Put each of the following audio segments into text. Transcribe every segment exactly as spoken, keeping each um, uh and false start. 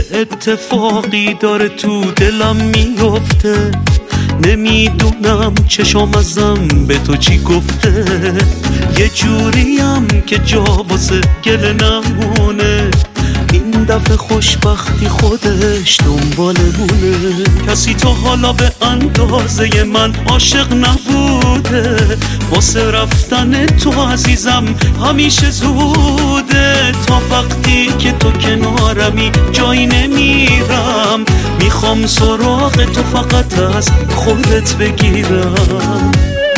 اتفاقی داره تو دلم میفته، نمیدونم چشم ازم به تو چی گفته. یه جوریم که جا واسه گله نمونه، این دفعه خوشبختی خودش دنبالمونه. کسی تا حالا به اندازه من عاشق نبوده، واسه رفتن تو عزیزم همیشه زوده. تا وقتی که تو کنارمی جایی نمیرم، میخوام سراغ تو فقط از خودت بگیرم.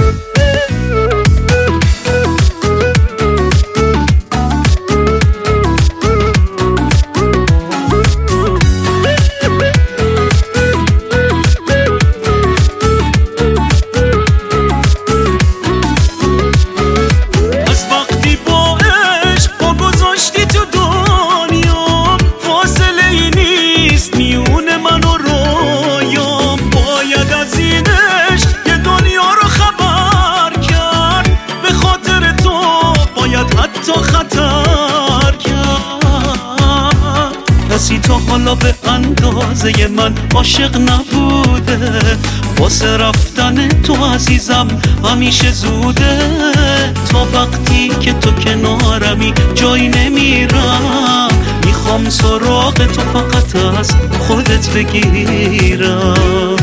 کسی تا حالا به اندازه من عاشق نبوده، واسه رفتن تو عزیزم همیشه زوده. تا وقتی که تو کنارمی جایی نمیرم، میخوام سراغ تو فقط از خودت بگیرم.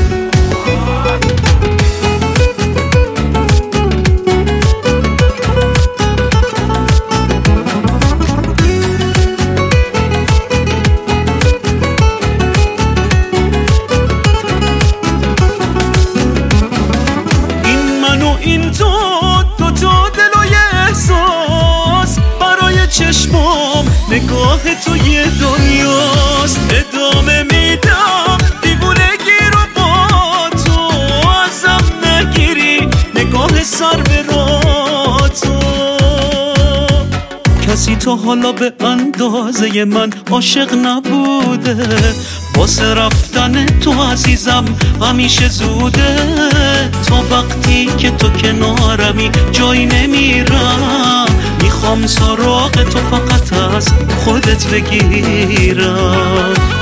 این تو دو تا دل و یه احساس، برای چشمام نگاه تو یه دنیاست. ادامه میدم دیوونگی رو با تو، ازم نگیری نگاه سر به راه تو. کسی تا حالا به اندازه من عاشق نبوده، واسه رفتن تو عزیزم همیشه زوده. تا وقتی که تو کنارمی جایی نمیرم، میخوام سراغ تو فقط از خودت بگیرم.